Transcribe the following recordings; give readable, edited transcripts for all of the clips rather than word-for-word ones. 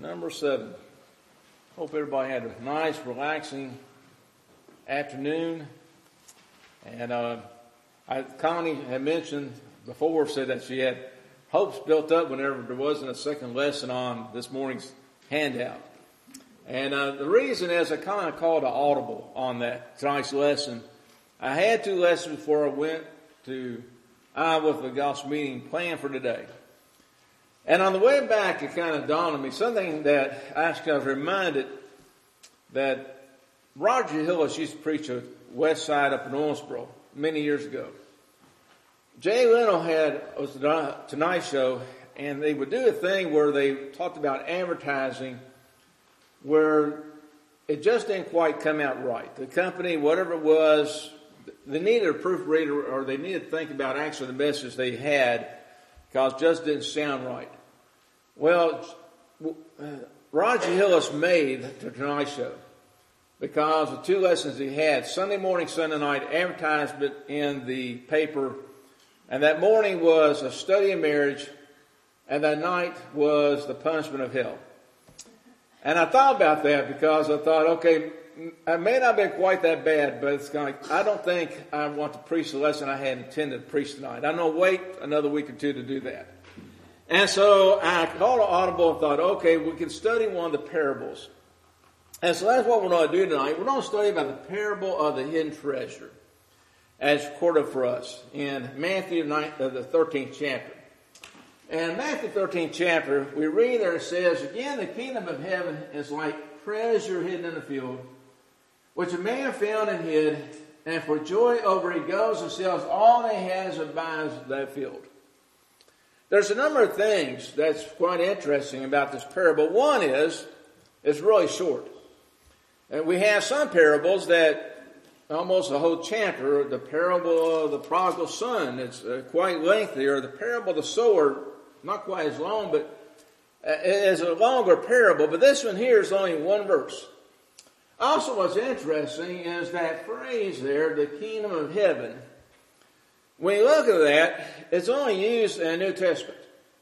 Number 7. Hope everybody had a nice, relaxing afternoon. And Connie had mentioned before, said that she had hopes built up whenever there wasn't a second lesson on this morning's handout. And the reason is I kind of called an audible on that tonight's lesson. I had 2 lessons before I went to Iowa for the gospel meeting planned for today. And on the way back, it kind of dawned on me, something that I actually was reminded that Roger Hillis used to preach at West Side up in Owensboro many years ago. Jay Leno was the Tonight Show, and they would do a thing where they talked about advertising where it just didn't quite come out right. The company, whatever it was, they needed a proofreader, or they needed to think about actually the message they had, because it just didn't sound right. Well, Roger Hillis made the Tonight Show because the 2 lessons he had, Sunday morning, Sunday night, advertisement in the paper, and that morning was a study of marriage, and that night was the punishment of hell. And I thought about that because I thought, okay, it may not have been quite that bad, but it's kind of like, I don't think I want to preach the lesson I had intended to preach tonight. I'm going to wait another week or 2 to do that. And so I called an audible and thought, okay, we can study one of the parables. And so that's what we're going to do tonight. We're going to study about the parable of the hidden treasure as recorded for us in Matthew the 13th chapter. And in Matthew 13th chapter, we read there, it says, again, the kingdom of heaven is like treasure hidden in the field, which a man found and hid, and for joy over it, he goes and sells all that he has and buys that field. There's a number of things that's quite interesting about this parable. One is, it's really short. And we have some parables that almost a whole chapter, the parable of the prodigal son, it's quite lengthy, or the parable of the sower, not quite as long, but it is a longer parable. But this one here is only 1 verse. Also, what's interesting is that phrase there, the kingdom of heaven. When you look at that, it's only used in the New Testament.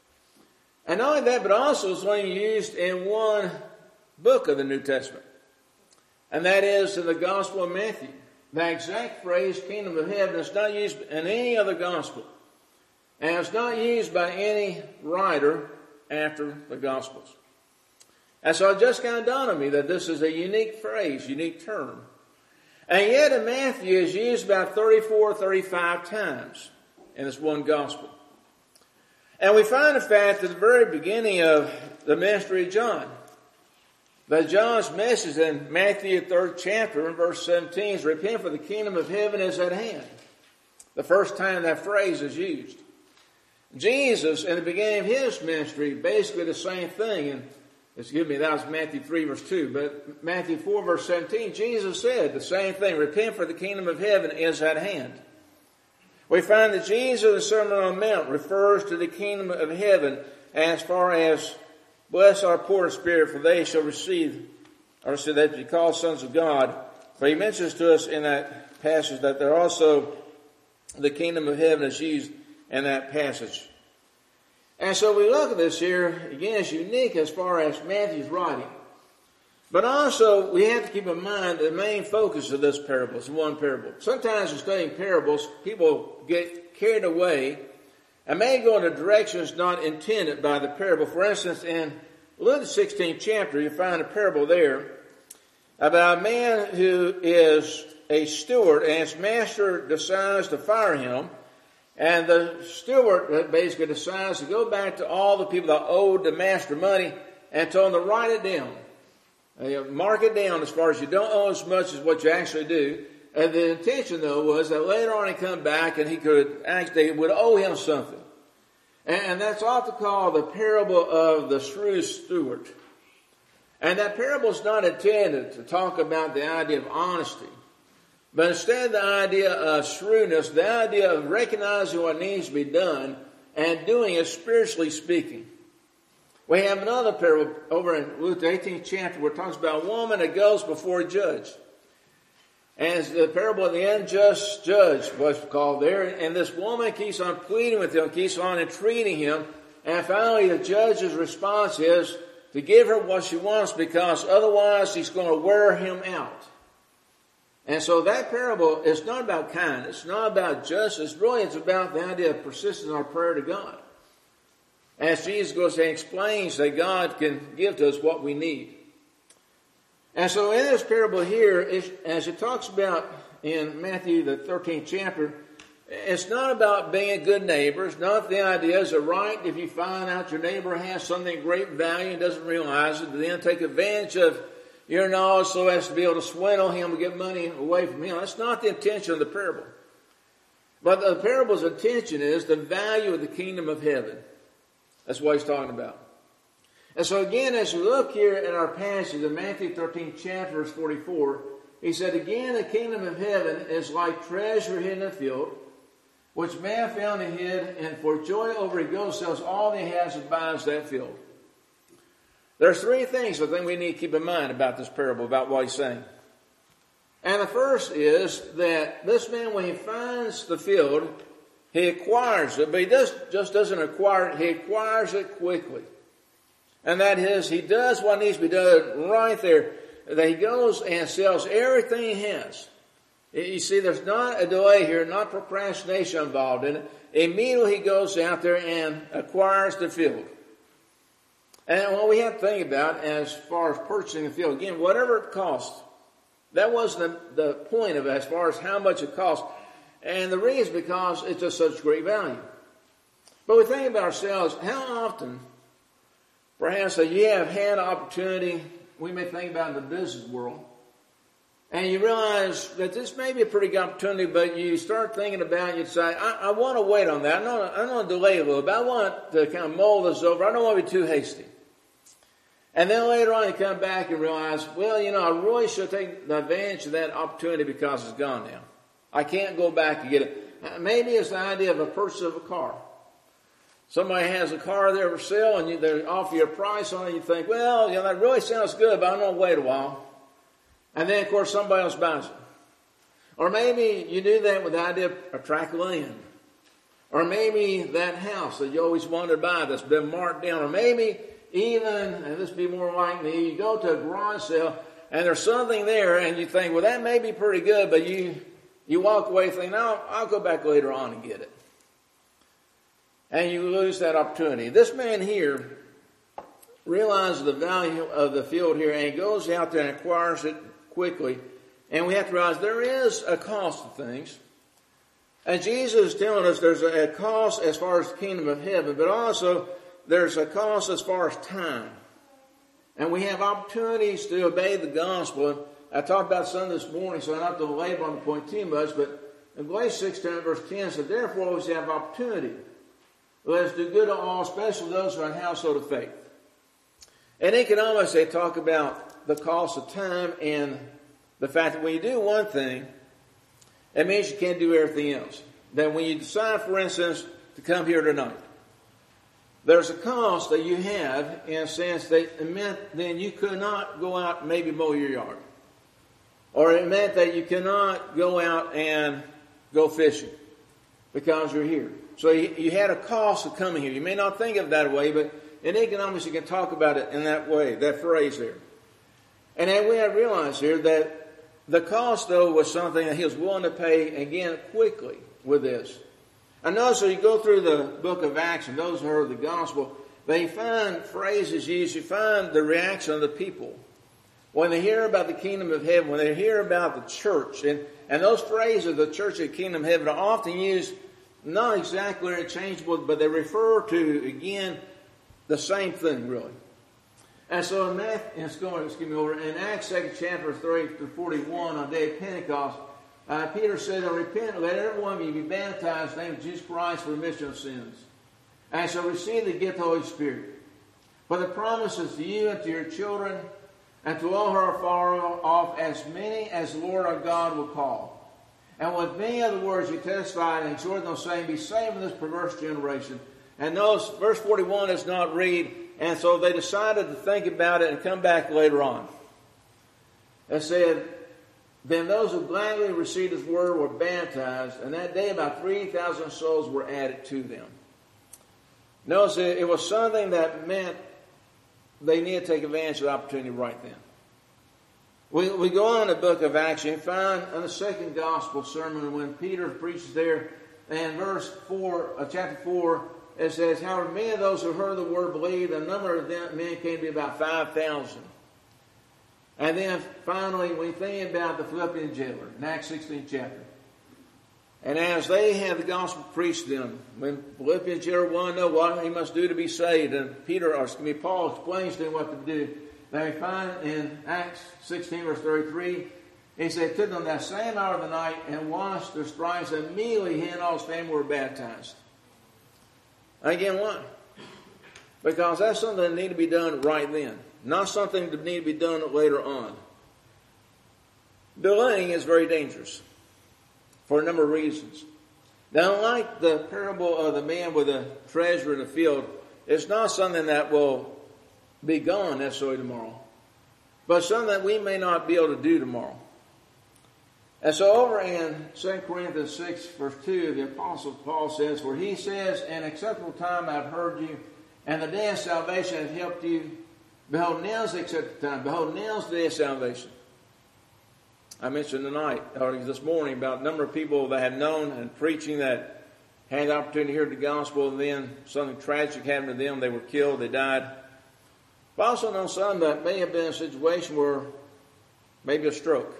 And not only that, but also it's only used in 1 book of the New Testament. And that is in the Gospel of Matthew. The exact phrase, kingdom of heaven, is not used in any other gospel. And it's not used by any writer after the Gospels. And so it just kind of dawned on me that this is a unique phrase, unique term. And yet in Matthew it's used about 34, 35 times in this one gospel. And we find the fact at the very beginning of the ministry of John, that John's message in Matthew 3rd chapter in verse 17 is, repent, for the kingdom of heaven is at hand. The first time that phrase is used. Jesus, in the beginning of his ministry, basically the same thing. And that was Matthew 3 verse 2. But Matthew 4 verse 17, Jesus said the same thing. Repent, for the kingdom of heaven is at hand. We find that Jesus, the Sermon on the Mount, refers to the kingdom of heaven as far as, bless our poor in spirit, for they shall receive, or so that be called sons of God. For he mentions to us in that passage that there also the kingdom of heaven is used in that passage. And so we look at this here, again, it's unique as far as Matthew's writing. But also, we have to keep in mind the main focus of this parable is one parable. Sometimes in studying parables, people get carried away and may go in a direction that's not intended by the parable. For instance, in Luke 16th chapter, you find a parable there about a man who is a steward and his master decides to fire him. And the steward basically decides to go back to all the people that owed the master money and told them to write it down. Mark it down as far as you don't owe as much as what you actually do. And the intention, though, was that later on he'd come back and they would owe him something. And that's often called the parable of the shrewd steward. And that parable is not intended to talk about the idea of honesty. But instead the idea of shrewdness, the idea of recognizing what needs to be done and doing it spiritually speaking. We have another parable over in Luke 18th chapter where it talks about a woman that goes before a judge. And it's the parable of the unjust judge was called there. And this woman keeps on pleading with him, keeps on entreating him. And finally the judge's response is, to give her what she wants, because otherwise he's going to wear him out. And so that parable is not about kindness, it's not about justice. Really, it's about the idea of persistence in our prayer to God. As Jesus goes and explains that God can give to us what we need. And so in this parable here, as it talks about in Matthew the 13th chapter, it's not about being a good neighbor. It's not the idea, is it right if you find out your neighbor has something of great value and doesn't realize it, to then take advantage of your knowledge so as to be able to swindle him and get money away from him. That's not the intention of the parable. But the parable's intention is the value of the kingdom of heaven. That's what he's talking about. And so again, as we look here at our passage in Matthew 13 chapter verse 44, he said, again, the kingdom of heaven is like treasure hidden in a field, which man found and hid, and for joy over it goes, sells all that he has and buys that field. There's three things I think we need to keep in mind about this parable, about what he's saying. And the first is that this man, when he finds the field, he acquires it, but he just doesn't acquire it, he acquires it quickly. And that is, he does what needs to be done right there. That he goes and sells everything he has. You see, there's not a delay here, not procrastination involved in it. Immediately he goes out there and acquires the field. And what we have to think about as far as purchasing the field, again, whatever it costs, that wasn't the point of it as far as how much it costs. And the reason is because it's of such great value. But we think about ourselves, how often, perhaps that you have had opportunity, we may think about in the business world, and you realize that this may be a pretty good opportunity, but you start thinking about it, you say, I want to wait on that. I don't want to delay a little bit. I want to kind of mull this over. I don't want to be too hasty. And then later on you come back and realize, well, I really should take advantage of that opportunity because it's gone now. I can't go back and get it. Maybe it's the idea of a purchase of a car. Somebody has a car there for sale and they offer you a price on it. You think, well, that really sounds good, but I'm going to wait a while. And then, of course, somebody else buys it. Or maybe you do that with the idea of a tract of land. Or maybe that house that you always wanted to buy that's been marked down. Or maybe even, and this would be more like me, you go to a garage sale and there's something there and you think, well, that may be pretty good, but you walk away thinking, no, I'll go back later on and get it. And you lose that opportunity. This man here realizes the value of the field here and he goes out there and acquires it quickly. And we have to realize there is a cost to things. And Jesus is telling us there's a cost as far as the kingdom of heaven, but also there's a cost as far as time. And we have opportunities to obey the gospel. I talked about some this morning, so I don't have to labor on the point too much, but in Galatians 6:10 verse 10 said, therefore always have opportunity. Let us do good to all, especially those who are in the household of faith. In economics, they talk about the cost of time and the fact that when you do one thing, it means you can't do everything else. That when you decide, for instance, to come here tonight, there's a cost that you have in a sense that it meant then you could not go out and maybe mow your yard. Or it meant that you cannot go out and go fishing because you're here. So you had a cost of coming here. You may not think of it that way, but in economics you can talk about it in that way, that phrase there. And then we have to realize here that the cost, though, was something that he was willing to pay, again, quickly with this. And notice as you go through the book of Acts, and those who heard the gospel, they find phrases used, you find the reaction of the people. When they hear about the kingdom of heaven, when they hear about the church, and those phrases, the church of the kingdom of heaven, are often used not exactly interchangeable, but they refer to, again, the same thing, really. And so in Acts 2nd chapter 30-41, on the day of Pentecost, Peter said, repent, let every one of you be baptized in the name of Jesus Christ for the remission of sins. And shall receive the gift of the Holy Spirit. But the promise is to you and to your children, and to all who are far off, as many as the Lord our God will call. And with many other words he testified and exhorted them, saying, be saved from this perverse generation. And notice, verse 41 does not read, and so they decided to think about it and come back later on. It said, then those who gladly received his word were baptized, and that day about 3,000 souls were added to them. Notice it was something that meant they need to take advantage of the opportunity right then. We go on in the book of Acts and find in the second gospel sermon when Peter preaches there, and verse 4, chapter 4, it says, however, many of those who heard the word believed, the number of them men came to be about 5,000. And then finally, we think about the Philippian jailer in Acts 16 chapter. And as they had the gospel preached to them, when Philippian jailer wanted to know what he must do to be saved, and Paul explains to him what to do. Then we find in Acts 16 verse 33, he said, took them that same hour of the night and washed their stripes, and immediately he and all his family were baptized. Again, why? Because that's something that needed to be done right then, not something that needed to be done later on. Delaying is very dangerous for a number of reasons. Now, unlike the parable of the man with the treasure in the field, it's not something that will be gone necessarily tomorrow, but something that we may not be able to do tomorrow. And so over in 2 Corinthians 6 verse 2, the Apostle Paul says, for he says, an acceptable time I have heard you, and the day of salvation hath helped you. Behold, now is the acceptable time. Behold, now is the day of salvation. I mentioned tonight, or this morning, about a number of people that had known and preaching that had the opportunity to hear the gospel, and then something tragic happened to them. They were killed, they died. But I also know some that may have been in a situation where maybe a stroke,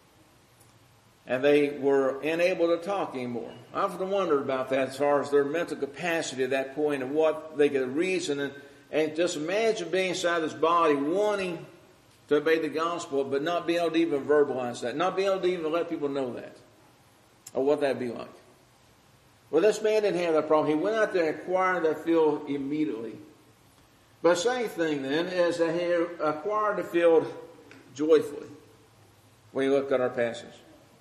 and they were unable to talk anymore. I often wondered about that as far as their mental capacity at that point and what they could reason. And just imagine being inside this body wanting to obey the gospel, but not being able to even verbalize that, not being able to even let people know that, or what that'd be like. Well, this man didn't have that problem. He went out there and acquired that field immediately. But the same thing then is that he acquired the field joyfully when you look at our passage.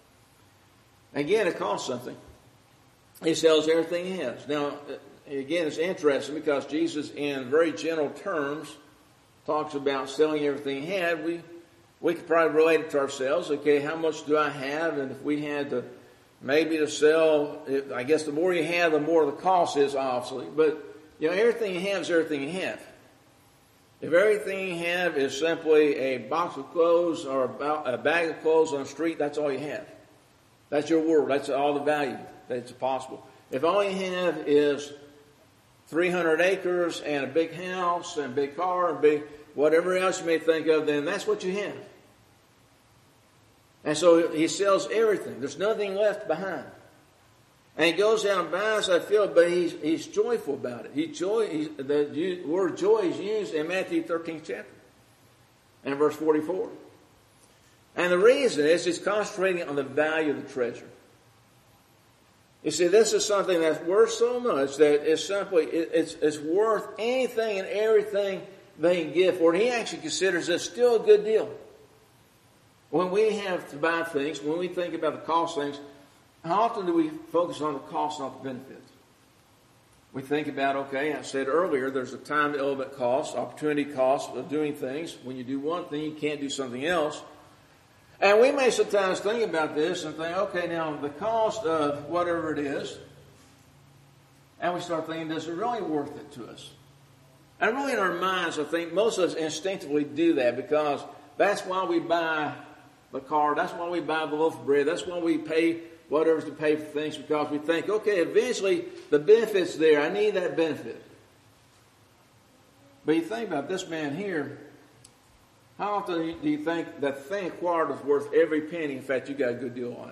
Again, it costs something. He sells everything he has. Now, again, it's interesting because Jesus, in very general terms, talks about selling everything he had. We could probably relate it to ourselves. Okay, how much do I have? And if we had to maybe to sell, I guess the more you have, the more the cost is, obviously. But, everything you have is everything you have. If everything you have is simply a box of clothes or a bag of clothes on the street, that's all you have. That's your world. That's all the value that's possible. If all you have is 300 acres and a big house and a big car and big whatever else you may think of, then that's what you have. And so he sells everything. There's nothing left behind. And he goes out and buys that field, but he's joyful about it. The word joy is used in Matthew 13th chapter and verse 44. And the reason is he's concentrating on the value of the treasure. You see, this is something that's worth so much that it's worth anything and everything they can give for it. He actually considers this still a good deal. When we have to buy things, when we think about the cost of things, how often do we focus on the cost, not the benefit? We think about, okay, I said earlier, there's a time element cost, opportunity cost of doing things. When you do one thing, you can't do something else. And we may sometimes think about this and think, okay, now the cost of whatever it is, and we start thinking, is it really worth it to us? And really in our minds, I think most of us instinctively do that because that's why we buy the car, that's why we buy the loaf of bread, that's why we pay whatever's to pay for things, because we think, okay, eventually the benefit's there, I need that benefit. But you think about this man here, how often do you think that thing acquired is worth every penny? In fact, you got a good deal on it.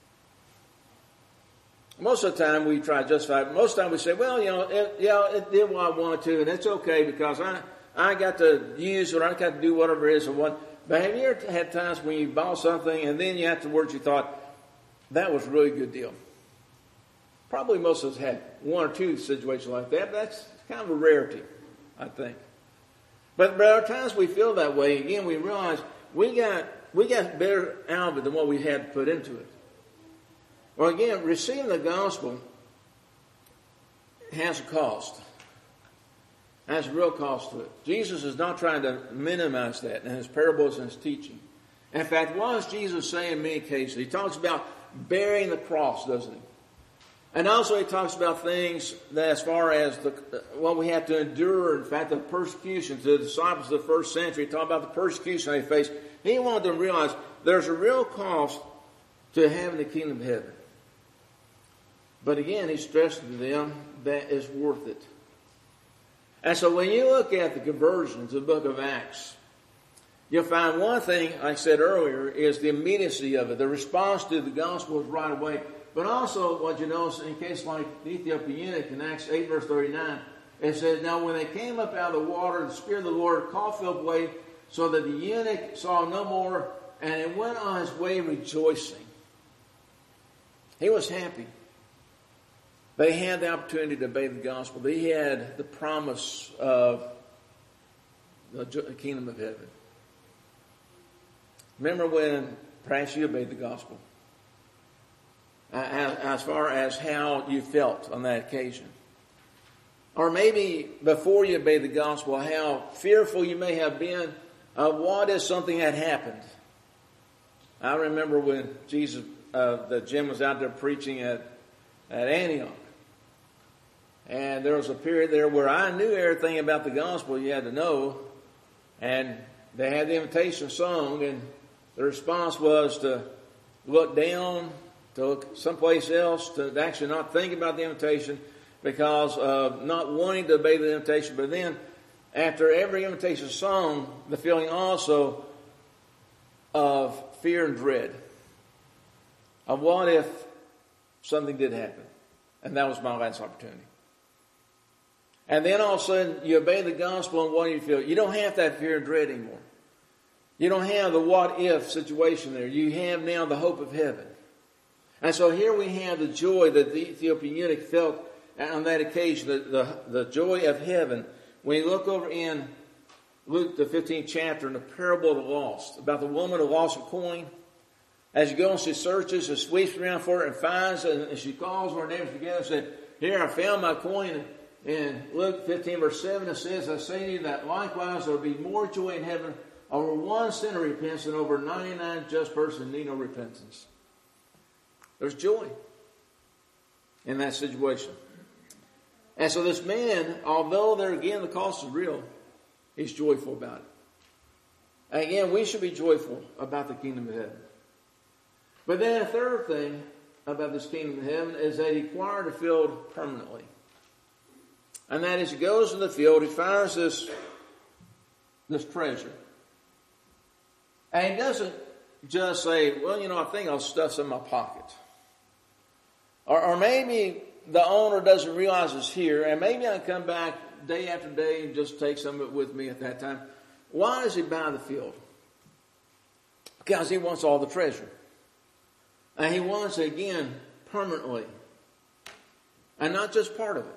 Most of the time we try to justify it. Most of the time we say, well, it did what I wanted to, and it's okay because I got to use or I got to do whatever it is or what. But have you ever had times when you bought something and then afterwards you thought, that was a really good deal? Probably most of us had one or two situations like that, but that's kind of a rarity, I think. But there are times we feel that way. Again, we realize we got better out of it than what we had to put into it. Well, again, receiving the gospel has a cost. It has a real cost to it. Jesus is not trying to minimize that in his parables and his teaching. In fact, what does Jesus say in many cases? He talks about bearing the cross, doesn't he? And also he talks about things that as far as what we have to endure, in fact, the persecution to the disciples of the first century, he talked about the persecution they faced. He wanted them to realize there's a real cost to having the kingdom of heaven. But again, he stressed to them that it's worth it. And so when you look at the conversions of the book of Acts, you'll find one thing, like I said earlier, is the immediacy of it. The response to the gospel is right away. But also, what you notice in case like the Ethiopian eunuch in Acts 8, verse 39, it says, now when they came up out of the water, the Spirit of the Lord called Philip away, so that the eunuch saw no more, and it went on his way rejoicing. He was happy. They had the opportunity to obey the gospel. They had the promise of the kingdom of heaven. Remember when perhaps you obeyed the gospel? As far as how you felt on that occasion. Or maybe before you obeyed the gospel, how fearful you may have been of what if something had happened. I remember when that Jim was out there preaching at Antioch. And there was a period there where I knew everything about the gospel you had to know. And they had the invitation sung, and the response was to look down, to look someplace else, to actually not think about the invitation because of not wanting to obey the invitation. But then, after every invitation sung, the feeling also of fear and dread. Of what if something did happen? And that was my last opportunity. And then all of a sudden, you obey the gospel, and what do you feel? You don't have that fear and dread anymore. You don't have the what if situation there. You have now the hope of heaven. And so here we have the joy that the Ethiopian eunuch felt on that occasion, the joy of heaven. When you look over in Luke, the 15th chapter, in the parable of the lost, about the woman who lost a coin. As you go and she searches and sweeps around for it and finds it, and she calls her neighbors together and said, here, I found my coin. In Luke 15, verse 7, it says, I say to you that likewise there will be more joy in heaven over one sinner repents than over 99 just persons need no repentance. There's joy in that situation. And so this man, although there again the cost is real, he's joyful about it. And again, we should be joyful about the kingdom of heaven. But then a third thing about this kingdom of heaven is that he acquired a field permanently. And that is, he goes in the field, he finds this treasure. And he doesn't just say, well, I think I'll stuff some in my pocket. Or maybe the owner doesn't realize it's here, and maybe I come back day after day and just take some of it with me at that time. Why does he buy the field? Because he wants all the treasure. And he wants it, again, permanently. And not just part of it.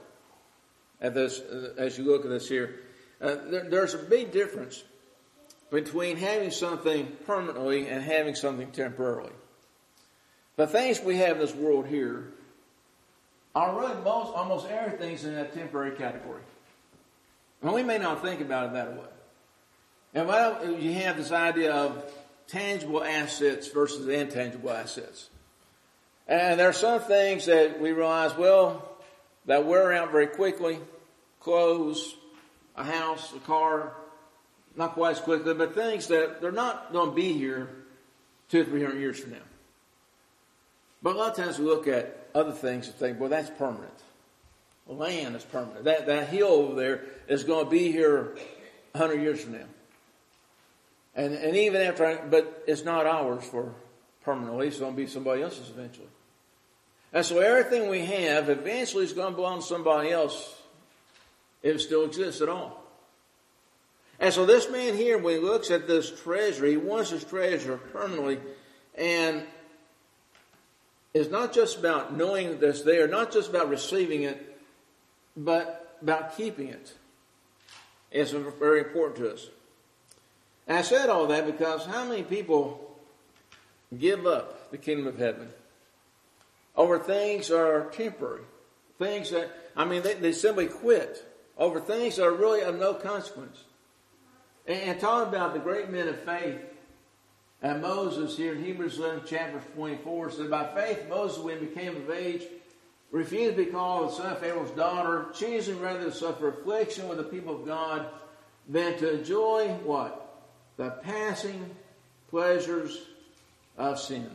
As you look at this here, there's a big difference between having something permanently and having something temporarily. The things we have in this world here are really almost everything's in that temporary category. And we may not think about it that way. And you have this idea of tangible assets versus intangible assets. And there are some things that we realize, that wear out very quickly. Clothes, a house, a car, not quite as quickly, but things that they're not going to be here 200 or 300 years from now. But a lot of times we look at other things and think, that's permanent. The land is permanent. That hill over there is going to be here 100 years from now. And even after, but it's not ours for permanently. It's going to be somebody else's eventually. And so everything we have eventually is going to belong to somebody else if it still exists at all. And so this man here, when he looks at this treasure, he wants his treasure permanently. And it's not just about knowing this there, not just about receiving it, but about keeping it. It's very important to us. And I said all that because how many people give up the kingdom of heaven over things that are temporary? Things that, they simply quit over things that are really of no consequence. And talking about the great men of faith, and Moses here in Hebrews 11 chapter 24 said, by faith Moses, when he became of age, refused to be called the son of Pharaoh's daughter, choosing rather to suffer affliction with the people of God than to enjoy what? The passing pleasures of sin.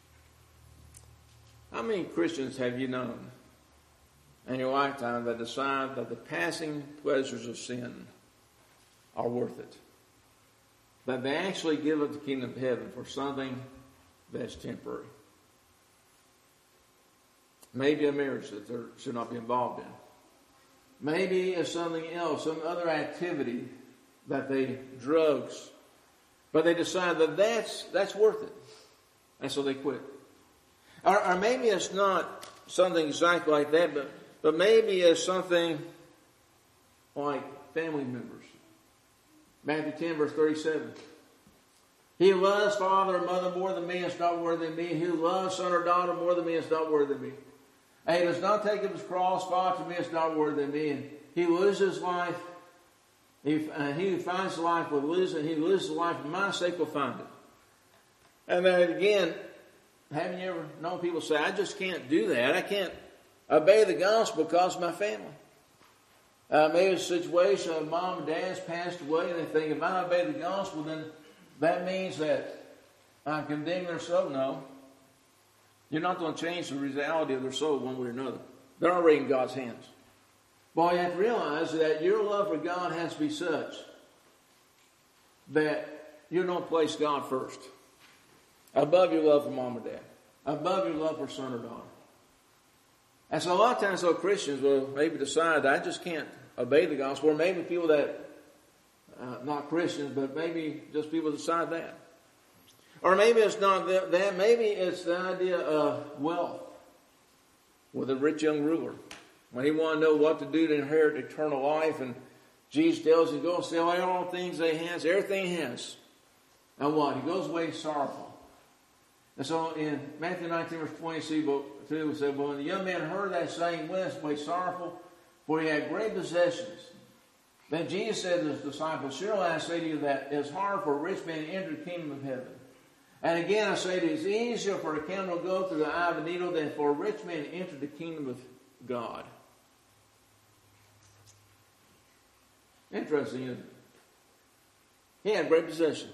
How many Christians have you known in your lifetime that decide that the passing pleasures of sin are worth it? That they actually give up the kingdom of heaven for something that's temporary. Maybe a marriage that they should not be involved in. Maybe it's something else, some other activity that drugs. But they decide that that's worth it. And so they quit. Or maybe it's not something exactly like that, but maybe it's something like family members. Matthew 10, verse 37. He who loves father or mother more than me is not worthy of me. He who loves son or daughter more than me is not worthy of me. And he does not take up his cross, follow to me, is not worthy of me. And he who loses life, he who finds life will lose it, and he who loses life for my sake will find it. And then again, haven't you ever known people say, I just can't do that. I can't obey the gospel because of my family. Maybe it's a situation of mom and dad's passed away, and they think, if I obey the gospel, then that means that I'm condemning their soul. No. You're not going to change the reality of their soul one way or another. They're already in God's hands. But you have to realize that your love for God has to be such that you don't place God first. Above your love for mom or dad. Above your love for son or daughter. And so a lot of times, Christians will maybe decide that I just can't obey the gospel. Or maybe people that, not Christians, but maybe just people decide that. Or maybe it's not that. Maybe it's the idea of wealth. With a rich young ruler. When he wanted to know what to do to inherit eternal life. And Jesus tells him, go sell all things they has, everything he has. And what? He goes away sorrowful. And so in Matthew 19, verse 22, it said, but when the young man heard that saying, went away sorrowful, for he had great possessions. Then Jesus said to his disciples, surely I say to you that it's hard for a rich man to enter the kingdom of heaven. And again I say to you, it's easier for a camel to go through the eye of a needle than for a rich man to enter the kingdom of God. Interesting, isn't it? He had great possessions.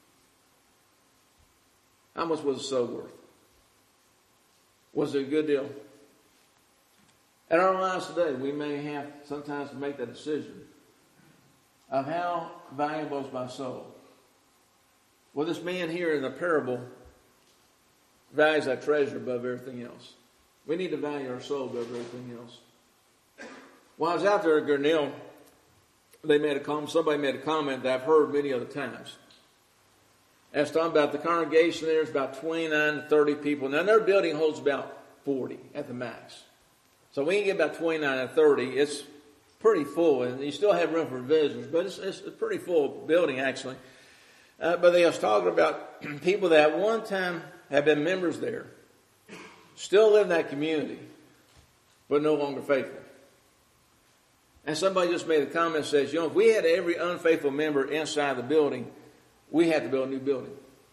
How much was the soul worth? Was it a good deal? In our lives today, we may have sometimes to make that decision of how valuable is my soul. Well, this man here in the parable values that treasure above everything else. We need to value our soul above everything else. While I was out there at Grinnell, somebody made a comment that I've heard many other times. I was talking about the congregation there is about 29 to 30 people. Now their building holds about 40 at the max. So when you get about 29 to 30, it's pretty full. And you still have room for visitors, but it's a pretty full building actually. But they was talking about people that at one time have been members there, still live in that community, but no longer faithful. And somebody just made a comment that says, if we had every unfaithful member inside the building, we had to build a new building.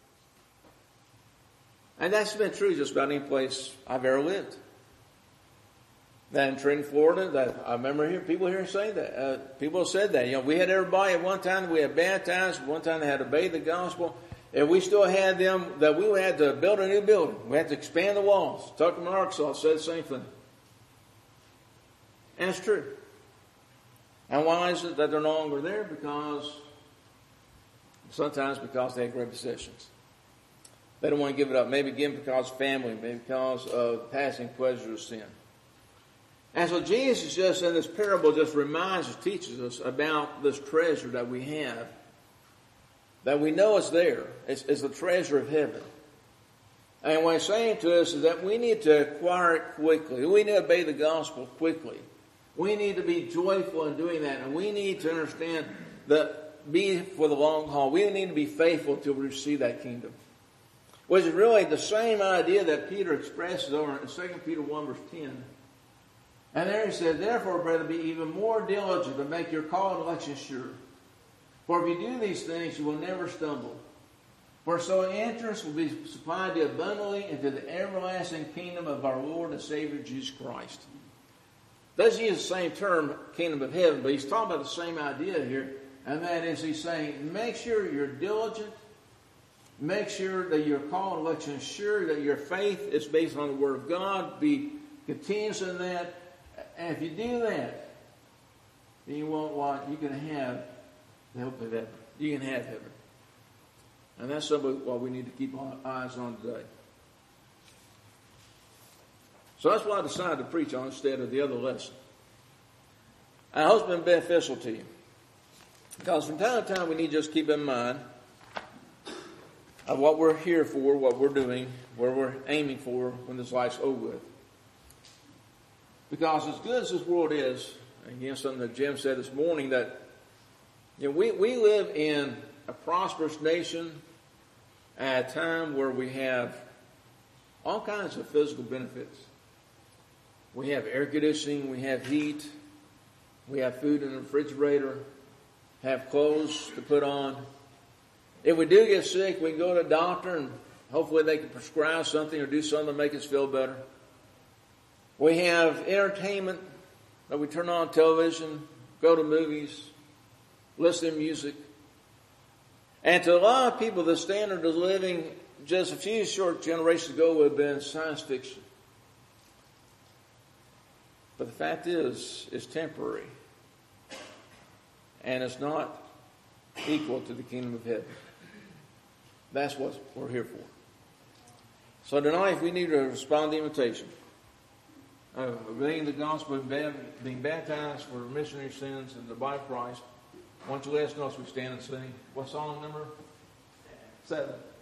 And that's been true just about any place I've ever lived. That in Trenton, Florida, that I remember people here saying that. People have said that. We had everybody at one time, we had baptized, one time they had to obey the gospel, and we still had them that we had to build a new building. We had to expand the walls. Tuckerman, Arkansas said the same thing. And it's true. And why is it that they're no longer there? Sometimes because they have great possessions. They don't want to give it up. Maybe again because of family, maybe because of passing pleasure of sin. And so Jesus just in this parable just reminds us, teaches us about this treasure that we have. That we know is there. It's the treasure of heaven. And what he's saying to us is that we need to acquire it quickly. We need to obey the gospel quickly. We need to be joyful in doing that. And we need to understand that be for the long haul. We need to be faithful till we receive that kingdom. Which is really the same idea that Peter expresses over in 2 Peter 1 verse 10. And there he says, therefore, brother, be even more diligent to make your call and election sure. For if you do these things, you will never stumble. For so entrance will be supplied to abundantly into the everlasting kingdom of our Lord and Savior Jesus Christ. Doesn't use the same term, kingdom of heaven, but he's talking about the same idea here. And that is, he's saying, make sure you're diligent. Make sure that your call and election is sure that your faith is based on the Word of God. Be continuous in that. And if you do that, then you want what? You can have the hope of heaven. You can have heaven. And that's something what we need to keep our eyes on today. So that's what I decided to preach on instead of the other lesson. I hope it's been beneficial to you. Because from time to time we need to just keep in mind of what we're here for, what we're doing, where we're aiming for when this life's over with. Because as good as this world is, again, something that Jim said this morning, that we live in a prosperous nation at a time where we have all kinds of physical benefits. We have air conditioning, we have heat, we have food in the refrigerator, have clothes to put on. If we do get sick, we can go to a doctor and hopefully they can prescribe something or do something to make us feel better. We have entertainment that we turn on television, go to movies, listen to music. And to a lot of people, the standard of living just a few short generations ago would have been science fiction. But the fact is, it's temporary. And it's not equal to the kingdom of heaven. That's what we're here for. So tonight we need to respond to the invitation of obeying the gospel, being baptized for remission of your sins and the body of Christ. Why don't you let us know as we stand and sing? What song number? 7.